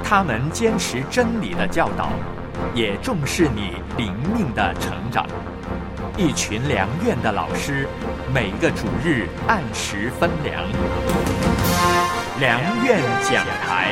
他们坚持真理的教导，也重视你灵命的成长。一群良院的老师，每个主日按时分粮。良院讲台。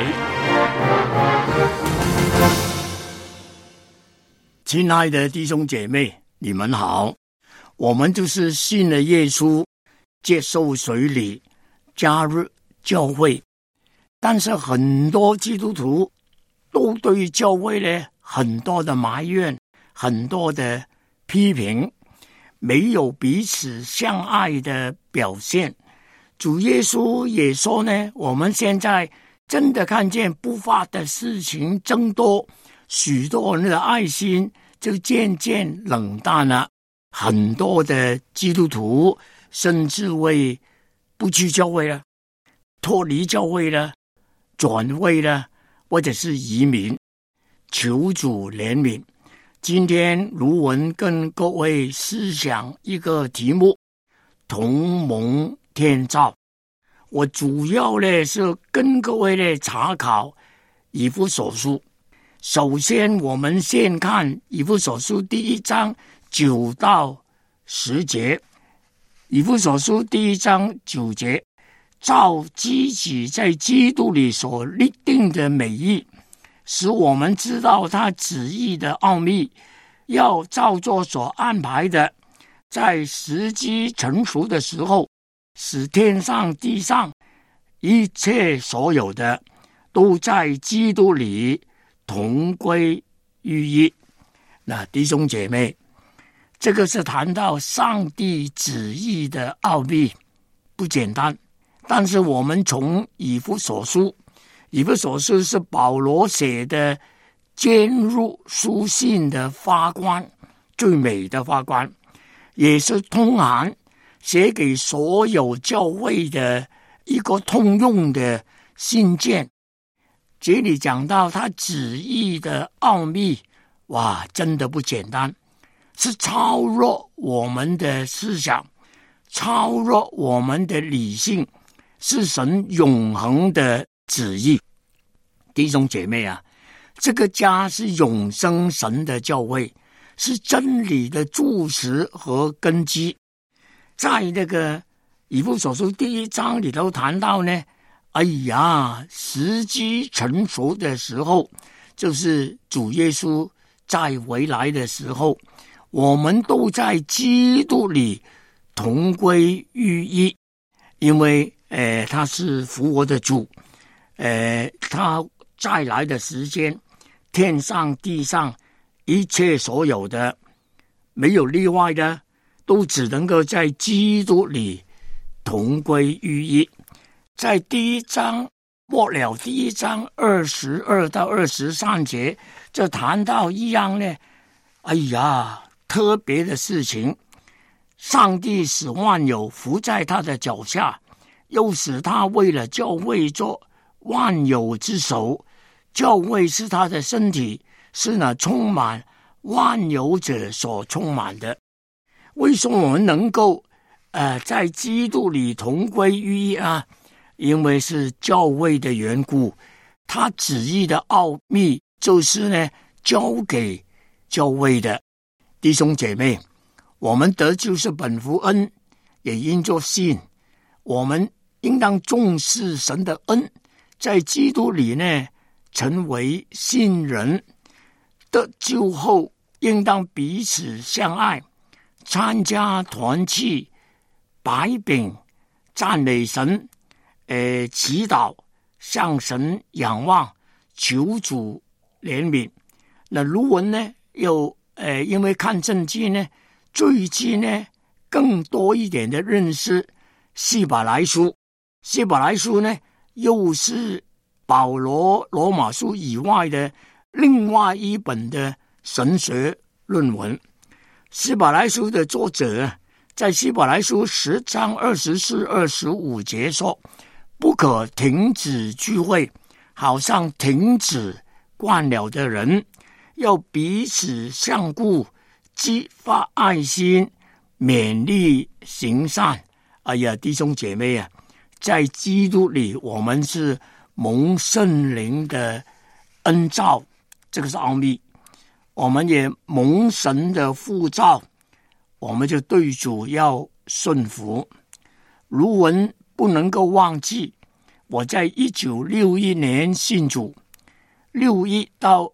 亲爱的弟兄姐妹，你们好。我们就是信了耶稣，接受水礼，加入教会。但是很多基督徒都对教会呢很多的埋怨，很多的批评，没有彼此相爱的表现。主耶稣也说呢，我们现在真的看见不法的事情增多，许多人的爱心就渐渐冷淡了。很多的基督徒甚至会不去教会了，脱离教会了，转会了，或者是移民。求主怜悯。今天卢文跟各位思想一个题目，同蒙天照。我主要呢是跟各位呢查考以弗所书。首先我们先看以弗所书第1章9到10节。以弗所书第1章9节，照自己在基督里所立定的美意，使我们知道他旨意的奥秘，要照着所安排的，在时机成熟的时候，使天上地上一切所有的都在基督里同归于一。那弟兄姐妹，这个是谈到上帝旨意的奥秘，不简单。但是我们从以弗所书是保罗写的尖入书信的发光，最美的发光，也是通函写给所有教会的一个通用的信件。这里讲到他旨意的奥秘，哇，真的不简单，是超越我们的思想，超越我们的理性，是神永恒的旨意。弟兄姐妹啊，这个家是永生神的教会，是真理的柱石和根基。在那个以弗所书第1章里头谈到呢，哎呀，时机成熟的时候，就是主耶稣再回来的时候，我们都在基督里同归于一。因为他是复活的主，他再来的时间，天上地上一切所有的，没有例外的，都只能够在基督里同归于一。在第1章末了，第1章22到23节，就谈到一样呢，哎呀，特别的事情。上帝使万有伏在他的脚下，又使他为了教会做万有之首。教会是他的身体，是那充满万有者所充满的。为什么我们能够在基督里同归于一啊？因为是教会的缘故，他旨意的奥秘就是呢交给教会的。弟兄姐妹，我们得救是本乎恩，也因着信。我们应当重视神的恩，在基督里呢成为信人。得救后应当彼此相爱，参加团契，摆饼，赞美神，祈祷，向神仰望，求主怜悯。那卢文呢又因为看圣经呢，最近呢更多一点的认识希伯来书。希伯来书呢又是保罗罗马书以外的另外一本的神学论文。希伯来书的作者在希伯来书10章24、25节说，不可停止聚会，好像停止惯了的人，要彼此相顾，激发爱心，勉励行善。哎呀，弟兄姐妹啊，在基督里我们是蒙圣灵的恩召，这个是奥秘。我们也蒙神的呼召，我们就对主要顺服。卢文不能够忘记，我在1961年信主，61到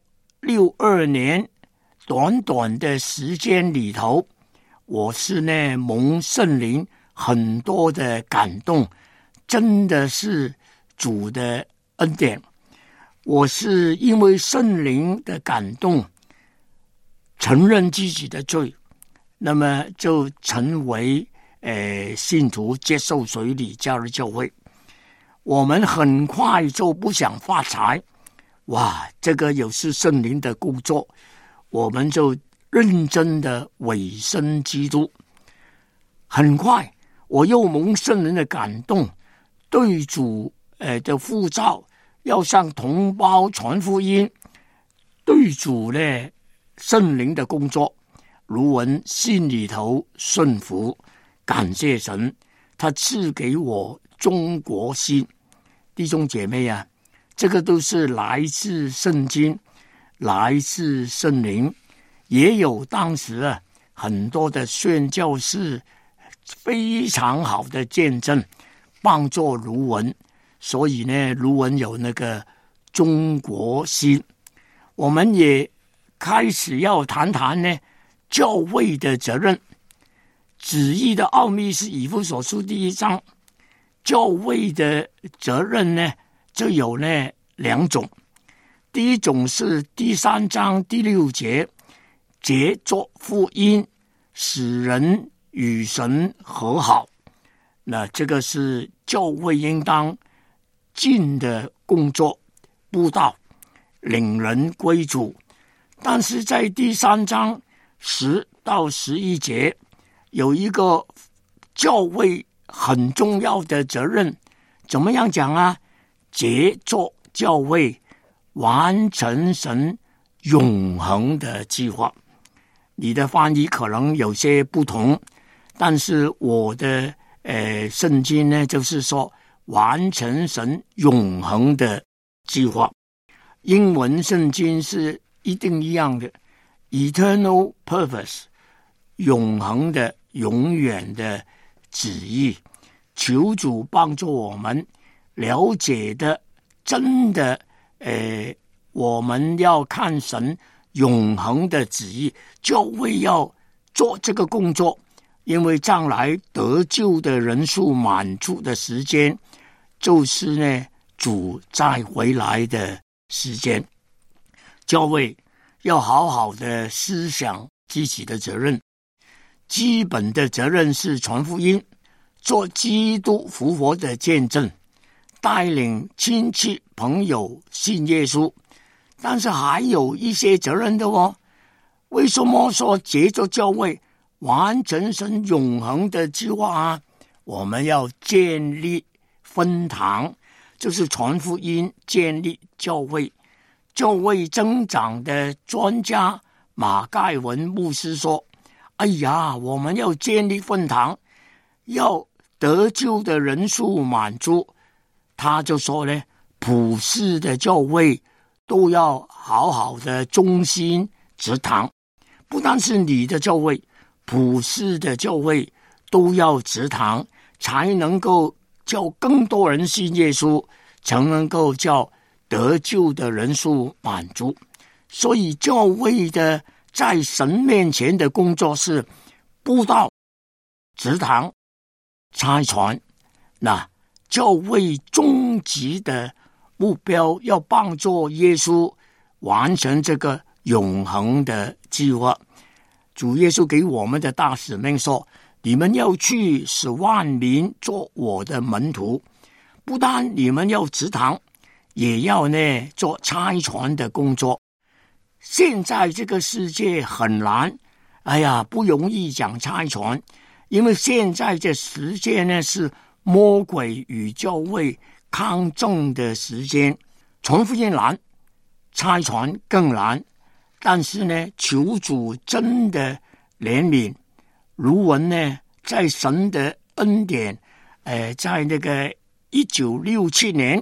62年短短的时间里头，我是呢蒙圣灵很多的感动，真的是主的恩典。我是因为圣灵的感动，承认自己的罪，那么就成为信徒，接受水礼，加入教会。我们很快就不想发财，哇，这个又是圣灵的工作，我们就认真的委身基督。很快我又蒙圣灵的感动，对主的呼召，要向同胞传福音，对主呢圣灵的工作，卢文心里头顺服，感谢神，他赐给我中国心。弟兄姐妹啊，这个都是来自圣经，来自圣灵，也有当时很多的宣教士非常好的见证，帮助卢文，所以呢，卢文有那个中国心。我们也开始要谈谈呢教会的责任。旨意的奥秘是以弗所书第1章，教会的责任呢就有呢2种。第一种是第3章第6节，藉作福音，使人与神和好。那这个是教会应当尽的工作，布道，领人归主。但是在第3章10到11节，有一个教会很重要的责任，怎么样讲啊？藉作教会，完成神永恒的计划。你的翻译可能有些不同，但是我的圣经呢，就是说完成神永恒的计划。英文圣经是一定一样的 ，eternal purpose， 永恒的、永远的旨意。求主帮助我们了解的，真的，我们要看神永恒的旨意，教会要做这个工作，因为将来得救的人数满足的时间，就是呢主再回来的时间。教会要好好的思想自己的责任，基本的责任是传福音，做基督复活的见证，带领亲戚朋友信耶稣。但是还有一些责任的哦。为什么说藉着教会完成神永恒的计划啊？我们要建立分堂，就是传福音，建立教会。教会增长的专家马盖文牧师说，哎呀，我们要建立分堂，要得救的人数满足。他就说呢，普世的教会都要好好的忠心植堂，不但是你的教会，普世的教会都要植堂，才能够叫更多人信耶稣，才能够叫得救的人数满足。所以教会的在神面前的工作是布道、植堂、差传。那教会终极的目标要帮助耶稣完成这个永恒的计划。主耶稣给我们的大使命说，你们要去使万民做我的门徒，不但你们要植堂，也要呢做差传的工作。现在这个世界很难，哎呀，不容易讲差传，因为现在这时间呢是魔鬼与教会抗争的时间，传福音难，差传更难。但是呢，求主真的怜悯。卢文呢，在神的恩典，在那个1967年，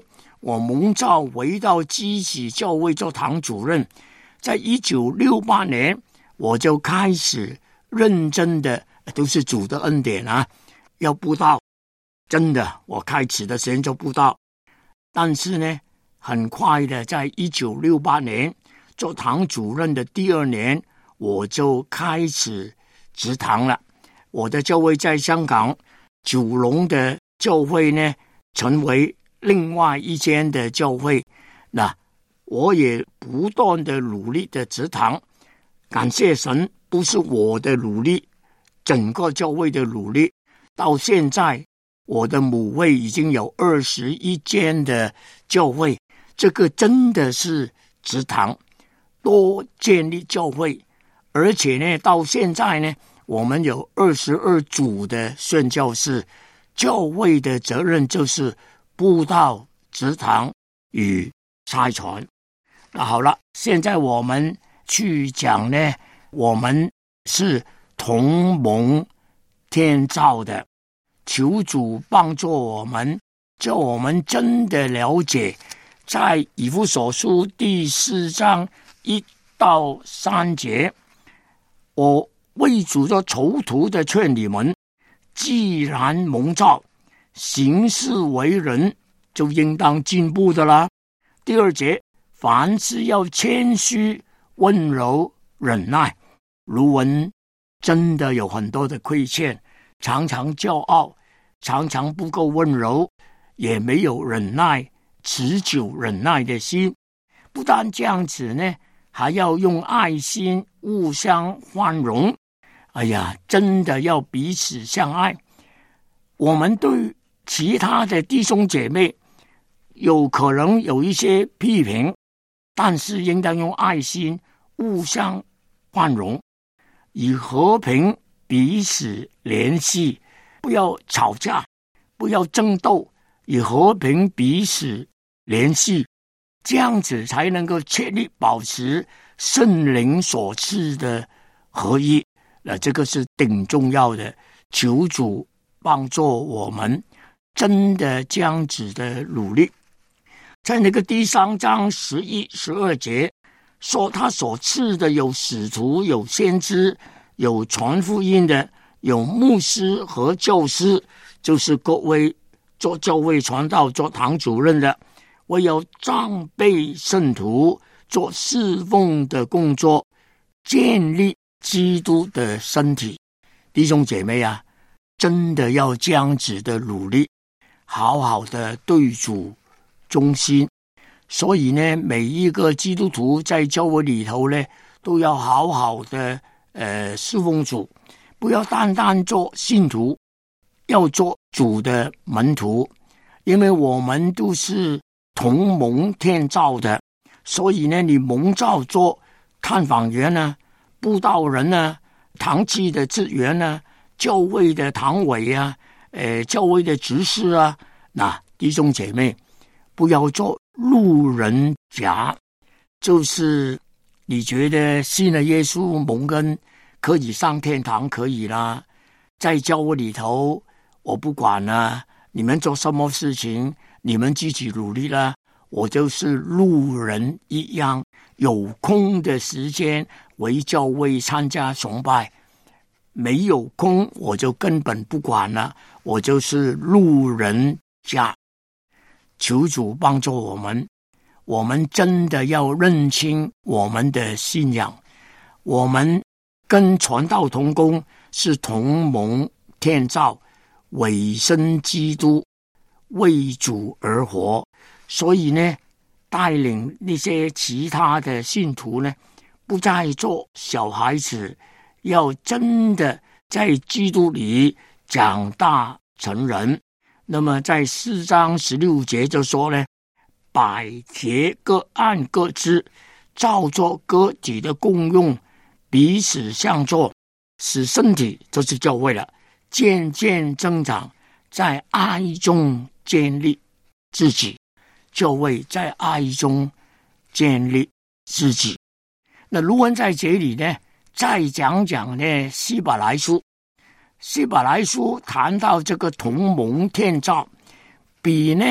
我蒙召回到基启教会做堂主任，在1968年我就开始认真的，都是主的恩典啊，要布道。真的，我开始的时间就布道，但是呢，很快的，在1968年做堂主任的第2年，我就开始植堂了。我的教会在香港九龙的教会呢，成为另外一间的教会。那我也不断的努力的植堂，感谢神，不是我的努力，整个教会的努力。到现在，我的母会已经有21间的教会，这个真的是植堂，多建立教会。而且呢，到现在呢，我们有22组的宣教士，教会的责任就是布道、植堂与差传。那好了，现在我们去讲呢，我们是同蒙天召的，求主帮助我们，叫我们真的了解，在以弗所书第4章1到3节，我为主做囚徒的劝你们，既然蒙召，行事为人就应当进步的啦。第2节，凡事要谦虚、温柔、忍耐。卢文真的有很多的亏欠，常常骄傲，常常不够温柔，也没有忍耐，持久忍耐的心。不但这样子呢，还要用爱心互相宽容。哎呀，真的要彼此相爱。我们对其他的弟兄姐妹有可能有一些批评，但是应当用爱心互相宽容，以和平彼此联系，不要吵架，不要争斗，以和平彼此联系，这样子才能够确立保持圣灵所赐的合一。这个是顶重要的，求主帮助我们真的这样子的努力。在那个第3章11、12节说，他所赐的有使徒，有先知，有传福音的，有牧师和教师，就是各位做教会传道、做堂主任的，为要装备圣徒，做侍奉的工作，建立基督的身体。弟兄姐妹啊，真的要这样子的努力，好好的对主忠心。所以呢，每一个基督徒在教会里头呢，都要好好的侍奉主，不要单单做信徒，要做主的门徒。因为我们都是同蒙天召的，所以呢，你蒙召做探访员呢，布道人呢，堂区的职员呢，教会的堂委啊，教会的执事啊，那弟兄姐妹，不要做路人甲，就是你觉得信了耶稣蒙恩可以上天堂，可以啦，在教会里头我不管啦，你们做什么事情你们自己努力啦，我就是路人一样，有空的时间为教会参加崇拜，没有空我就根本不管了，我就是路人甲。求主帮助我们，我们真的要认清我们的信仰，我们跟传道同工是同蒙天召，委身基督，为主而活。所以呢，带领那些其他的信徒呢，不再做小孩子，要真的在基督里长大成人。那么在4章16节就说呢，百节各按各支，照作个体的功用，彼此相助，使身体，就是教会了，渐渐增长，在爱中建立自己。教会在爱中建立自己。那卢文在这里呢，再讲讲呢希伯来书。希伯来书谈到这个同蒙天召，比呢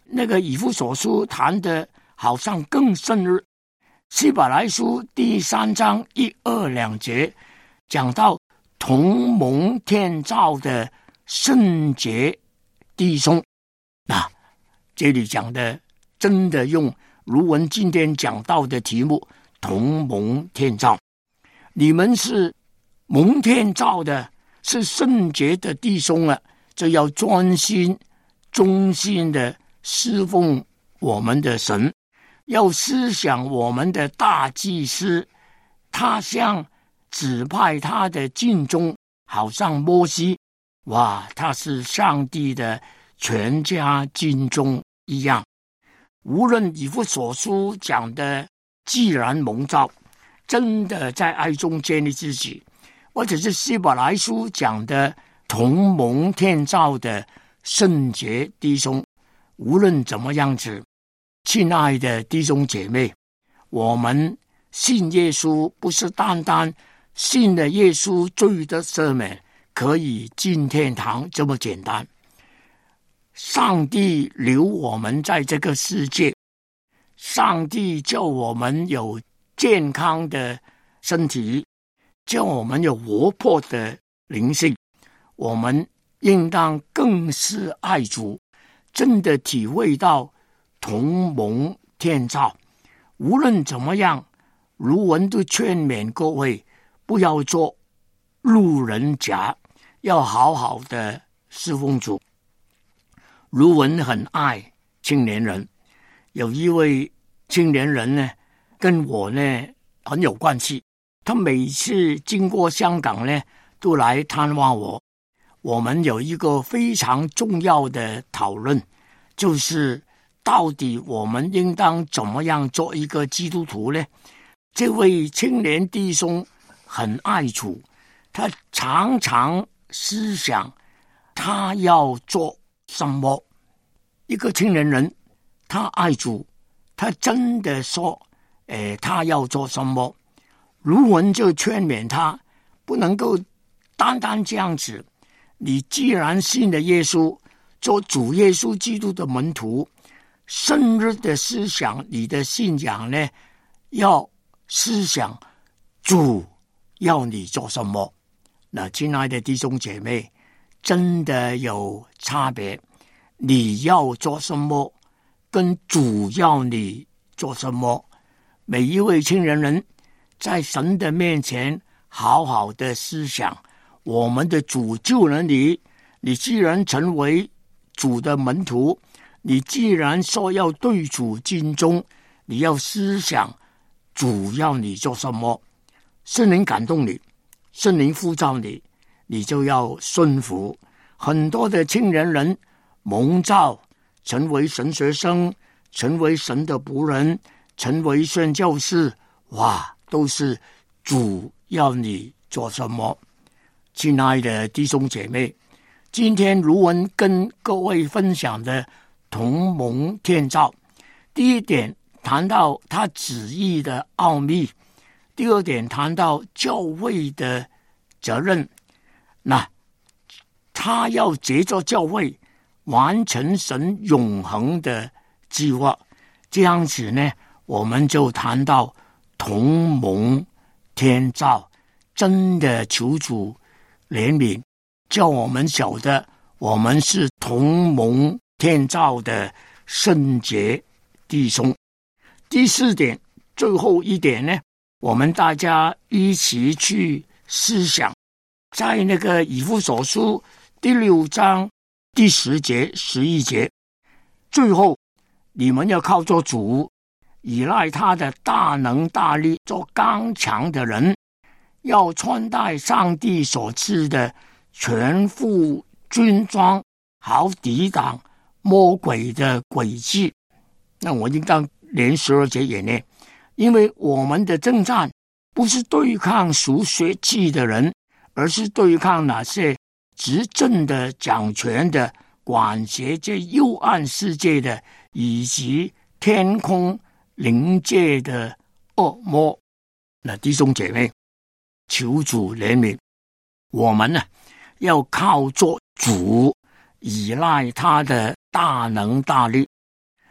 那个以弗所书谈的好像更深入。希伯来书第3章1、2、2节讲到同蒙天召的圣洁弟兄，这里讲的真的用如文今天讲到的题目，同蒙天召。你们是蒙天召的，是圣洁的弟兄啊，就要专心忠心的侍奉我们的神，要思想我们的大祭司，他像指派他的尽忠，好像摩西，他是上帝的全家尽忠一样。无论以弗所书讲的既然蒙召，真的在爱中建立自己，或者是希伯来书讲的同蒙天召的圣洁弟兄，无论怎么样子，亲爱的弟兄姐妹，我们信耶稣不是单单信了耶稣罪的赦免可以进天堂这么简单。上帝留我们在这个世界，上帝叫我们有健康的身体，叫我们有活泼的灵性，我们应当更是爱主，真的体会到同蒙天召。无论怎么样，如文都劝勉各位不要做路人甲，要好好的侍奉主。如文很爱青年人，有一位青年人呢，跟我呢很有关系，他每次经过香港呢，都来探望我。我们有一个非常重要的讨论，就是到底我们应当怎么样做一个基督徒呢？这位青年弟兄很爱主，他常常思想他要做什么。一个青年人，他爱主，他真的说他要做什么。如文就劝勉他不能够单单这样子，你既然信了耶稣，做主耶稣基督的门徒，深入的思想你的信仰呢，要思想主要你做什么。那亲爱的弟兄姐妹，真的有差别，你要做什么跟主要你做什么。每一位青年人在神的面前好好的思想，我们的主救了你，你既然成为主的门徒，你既然说要对主尽忠，你要思想主要你做什么。圣灵感动你，圣灵呼召你，你就要顺服。很多的青年人蒙召成为神学生，成为神的仆人，成为宣教士，都是主要你做什么。亲爱的弟兄姐妹，今天如文跟各位分享的同蒙天召，第一点谈到他旨意的奥秘，第二点谈到教会的责任。那他要藉着教会完成神永恒的计划，这样子呢，我们就谈到同蒙天召，真的求主怜悯，叫我们晓得我们是同蒙天召的圣洁弟兄。第四点，最后一点呢，我们大家一起去思想，在那个以弗所书第6章第10节、11节，最后你们要靠着主，依赖他的大能大力，做刚强的人，要穿戴上帝所赐的全副军装，好抵挡魔鬼的诡计。那我应当连12节也念，因为我们的征战不是对抗属血气的人，而是对抗那些执政的、掌权的、管辖这幽暗世界的，以及天空灵界的恶魔。那弟兄姐妹，求主怜悯我们呢，要靠着主，依赖他的大能大力，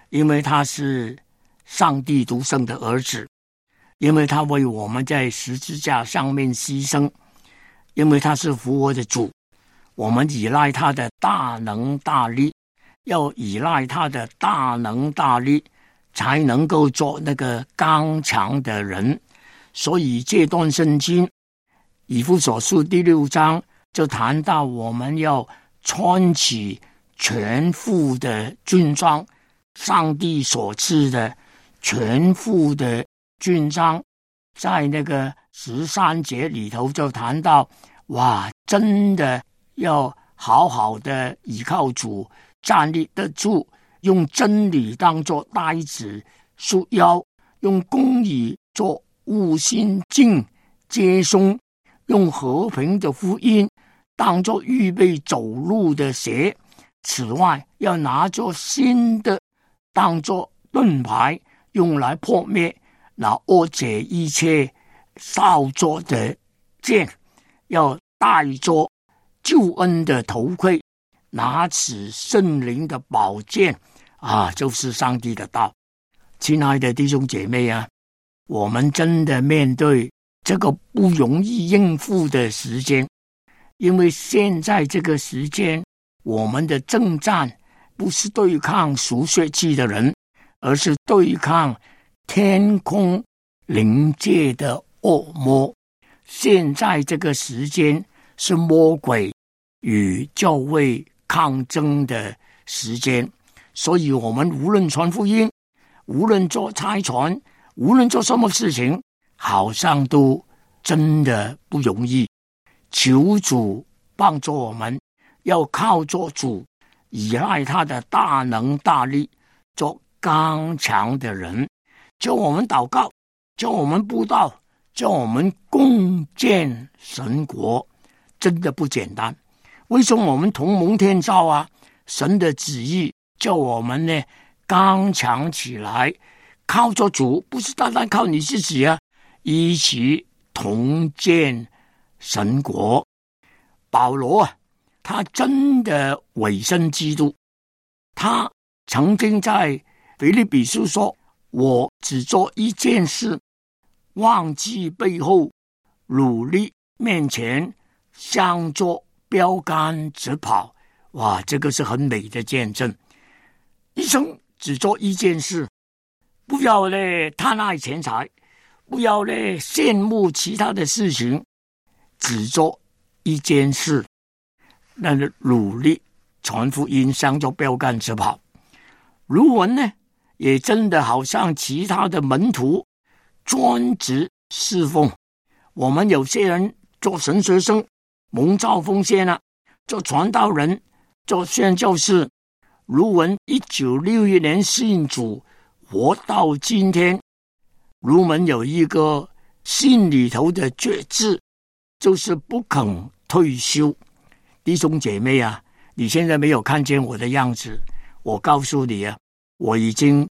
因为他是上帝独生的儿子，因为他为我们在十字架上面牺牲，因为他是复活的主，我们依赖他的大能大力，要依赖他的大能大力，才能够做那个刚强的人。所以这段圣经以弗所书第6章就谈到我们要穿起全副的军装，上帝所赐的全副的军装。在那个13节里头就谈到，哇，真的要好好的倚靠主，站立得住，用真理当作带子束腰，用公义做护心镜接松，用和平的福音当作预备走路的鞋。此外，要拿着新的当作盾牌，用来破灭那恶者一切造作的剑，要戴着救恩的头盔，拿起圣灵的宝剑就是上帝的道。亲爱的弟兄姐妹啊，我们真的面对这个不容易应付的时间，因为现在这个时间，我们的征战不是对抗属血气的人，而是对抗天空灵界的恶魔。现在这个时间是魔鬼与教会抗争的时间，所以我们无论传福音，无论做差传，无论做什么事情，好像都真的不容易。求主帮助我们，要靠着主，依赖他的大能大力，做刚强的人。叫我们祷告，叫我们布道，叫我们共建神国，真的不简单。为什么我们同蒙天召啊？神的旨意叫我们呢刚强起来，靠着主，不是单单靠你自己啊，一起同建神国。保罗他真的委身基督，他曾经在腓立比书说，我只做一件事，忘记背后，努力面前，向着标杆直跑。哇，这个是很美的见证。一生只做一件事，不要贪爱钱财，不要羡慕其他的事情，只做一件事，那努力传福音，向着标杆直跑。卢文呢也真的好像其他的门徒专职侍奉。我们有些人做神学生，蒙召奉献做传道人，做宣教士。卢文1961年信主，活到今天。卢文有一个心里头的决志，就是不肯退休。弟兄姐妹啊，你现在没有看见我的样子，我告诉你啊，我已经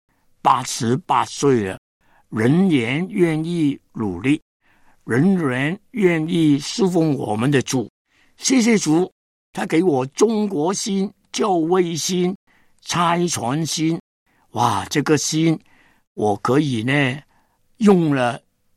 88岁了，仍然愿意努力，仍然愿意侍奉我们的主。谢谢主，他给我中国心、教会心、差传心。哇，这个心我可以用了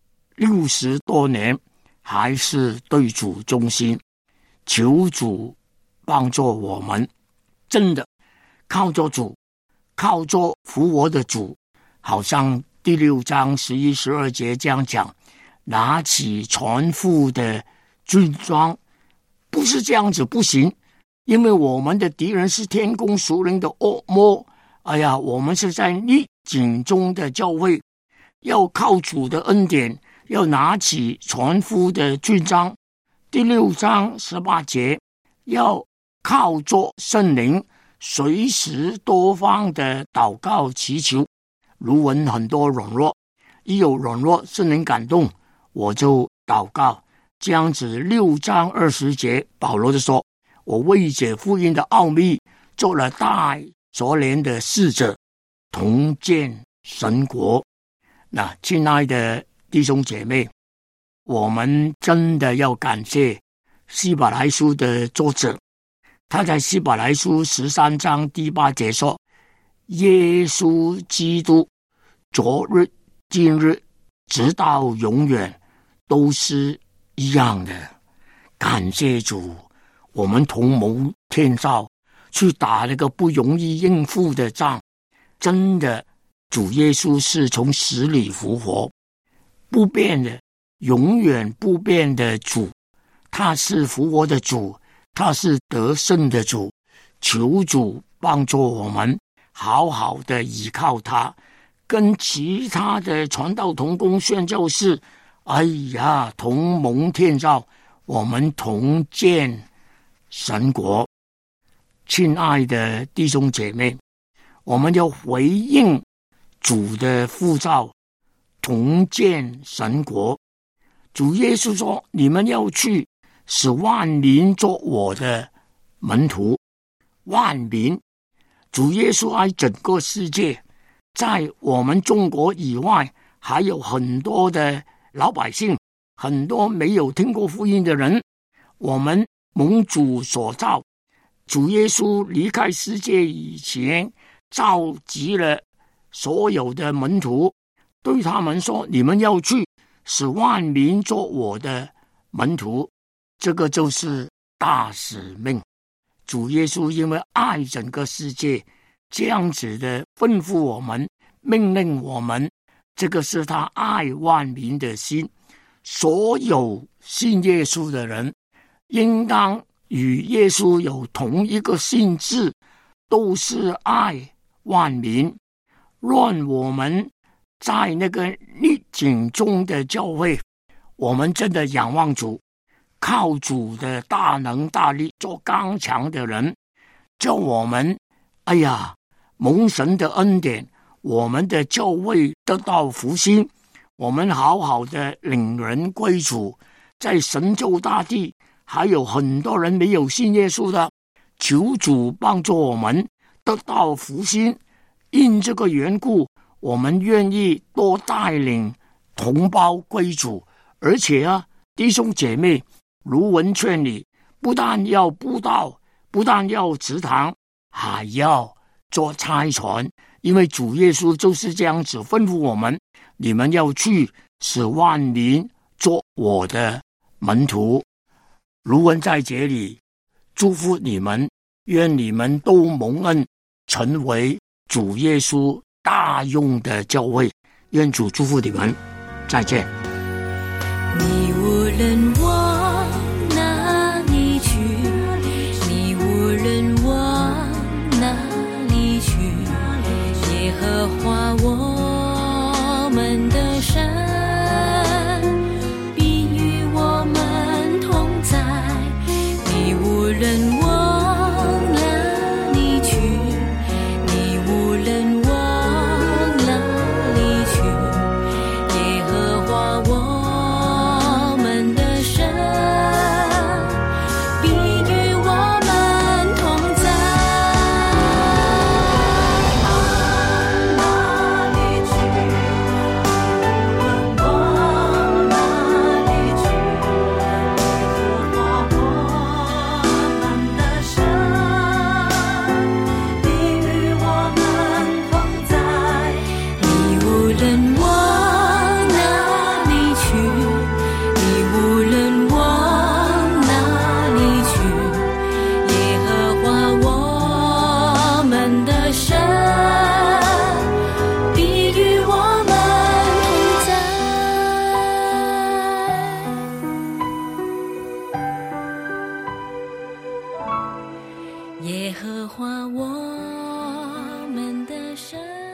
60多年，还是对主忠心。求主帮助我们，真的靠着主，靠着复活的主，好像第6章11、12节这样讲，拿起全副的军装。不是这样子不行，因为我们的敌人是天空属灵的恶魔。哎呀，我们是在逆境中的教会，要靠主的恩典，要拿起全副的军装。第6章18节，要靠着圣灵，随时多方的祷告祈求。卢文很多软弱，一有软弱，圣灵感动，我就祷告。这样子6章20节，保罗就说，我为解福音的奥秘，做了大所连的使者，同建神国。那亲爱的弟兄姐妹，我们真的要感谢希伯来书的作者，他在希伯来书13章第8节说， 耶稣基督昨日今日直到永远都是一样的。感谢主，我们同谋天造，去打那个不容易应付的仗。真的，主耶稣是从死里复活，不变的，永远不变的主，他是复活的主，他是得胜的主。求主帮助我们好好的依靠他，跟其他的传道同工宣教士同蒙天造，我们同建神国。亲爱的弟兄姐妹，我们要回应主的呼召，同建神国。主耶稣说，你们要去，使万民做我的门徒。万民，主耶稣爱整个世界，在我们中国以外，还有很多的老百姓，很多没有听过福音的人。我们蒙主所造，主耶稣离开世界以前，召集了所有的门徒，对他们说，你们要去，使万民做我的门徒。这个就是大使命。主耶稣因为爱整个世界，这样子的吩咐我们，命令我们，这个是他爱万民的心。所有信耶稣的人应当与耶稣有同一个心志，都是爱万民。论我们在那个逆境中的教会，我们真的仰望主，靠主的大能大力做刚强的人，叫我们蒙神的恩典，我们的教会得到复兴，我们好好的领人归主。在神州大地还有很多人没有信耶稣的，求主帮助我们得到复兴。因这个缘故，我们愿意多带领同胞归主。而且弟兄姐妹，卢文劝你，不但要布道，不但要祠堂，还要做差传。因为主耶稣就是这样子吩咐我们，你们要去，使万民做我的门徒。卢文在这里祝福你们，愿你们都蒙恩，成为主耶稣大用的教会。愿主祝福你们，再见。 你无论往哪里去，你无论往哪里去，耶和华我们的神必与我们同在。你无论往哪里去，你无论往哪里去，耶和华我们的神必与我们同在。往哪里去，无论往哪里去，耶和华我们的神必与我们同在。你无论往哪里去，你无论往哪里去，耶和华我们的神必与我们同在。耶和华我们的神